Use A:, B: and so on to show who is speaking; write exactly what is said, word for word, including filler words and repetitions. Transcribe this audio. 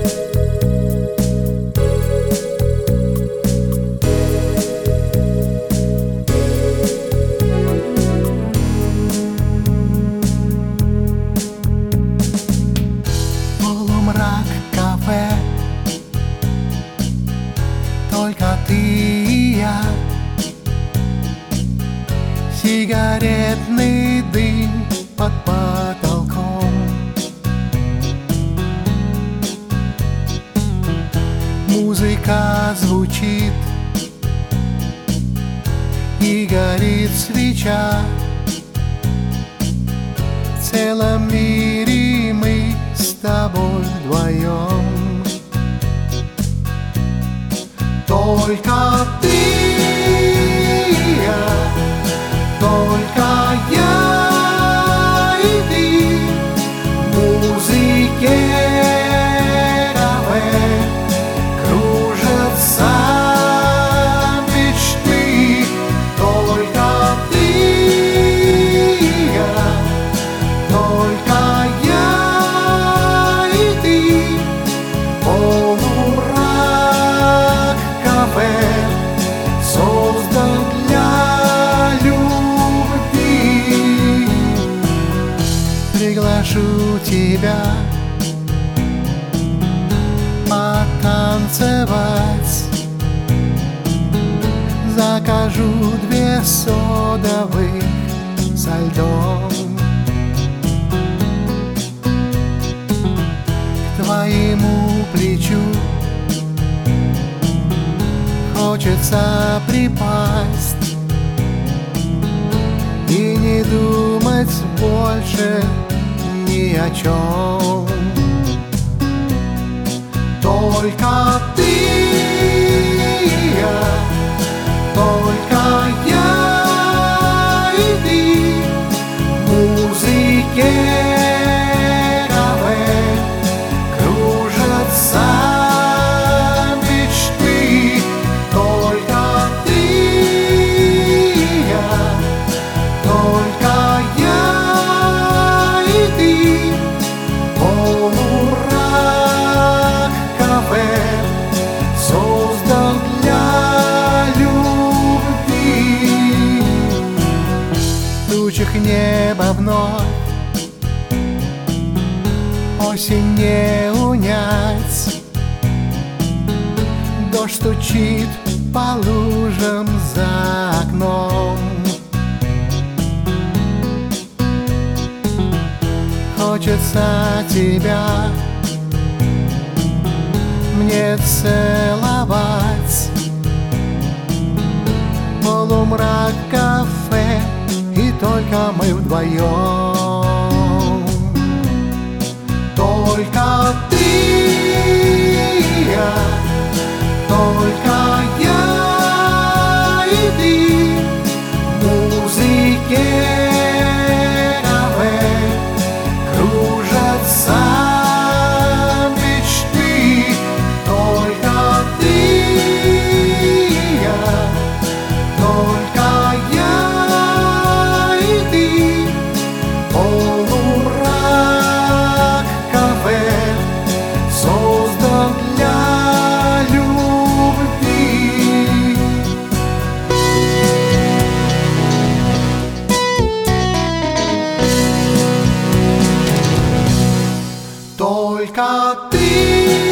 A: Полумрак кафе, только ты и я. Сигаретный дым под потолком. Музыка звучит и горит свеча. В целом мире мы с тобой вдвоем. Только ты и я, только я и ты. В музыке кафе кружатся мечты. Только ты и я, только я и ты. Полумрак кафе создан для любви. Приглашу тебя потанцевать. Закажу две содовых со льдом. К твоему плечу хочется припасть и не думать больше ни о чем. Только ты и я, только я и ты. В музыке кафе кружатся мечты. Только ты и я, только я и ты. Полумрак кафе создан для любви. В тучах неба вновь осень не унять. Дождь стучит по лужам за окном. Хочется тебя мне целовать. Полумрак кафе и только мы вдвоем. Только ты и я, только я и ты. В музыке кафе кружатся мечты. Только ты и я, только я и ты. Полумрак кафе создан для любви. Только ты